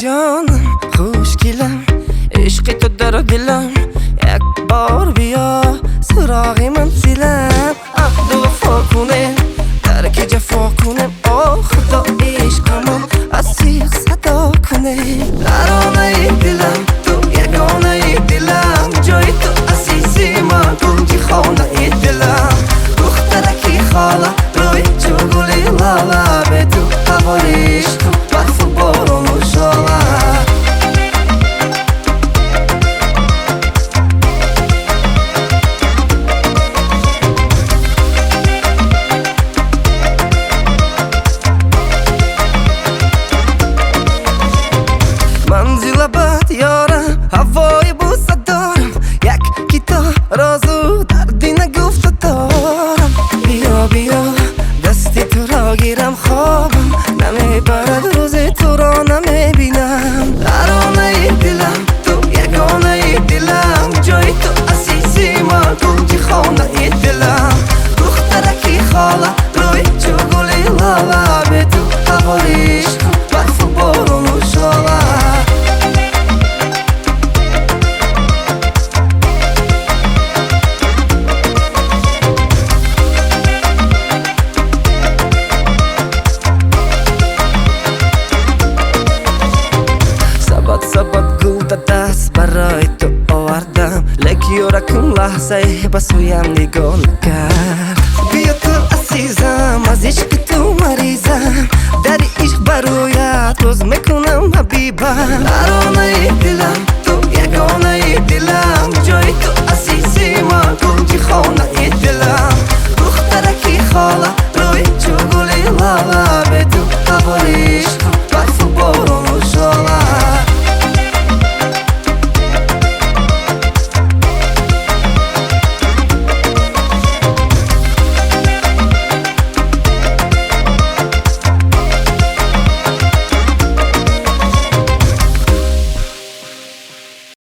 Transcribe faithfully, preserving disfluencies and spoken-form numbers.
جانم خوشگلم عشق تو در دلم یک بار بیا سراغ منزلم عهد و وفا کنیم درک جفا کنیم آه خدا عشقمو از سیخ صدا کنیم ترانه دلم تو یگانه دلم جای تو عزیزی من گنج خانه دلم دخترکی خاله روی چو گلی لاله به تو هوای عشقم برف و بارون و شاله منزل بد یارم هوای بوسه دارم یک کتاب رازو دردی نگفته دارم بیا بیا دستی تو را گیرم خوابم نمیبرد روز تو را نمیبینم ترانه دلم تو یگانه دلم جای تو عزیزی من گنج خانه دلم دخترکی خاله روی چو گلی لاله به تو هوای عشقم برف و بارون و شاله سبت گل دست برای تو آوردم لکی یورکم لحظه به سویم نگاه نکرد بیا تو عزیزم از عشق تو مریضم در عشق برایت روز میکنم حبیبم ترانه